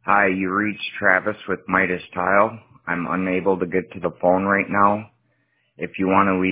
Hi, you reached Travis with Midas Tile. I'm unable to get to the phone right now. If you want to leave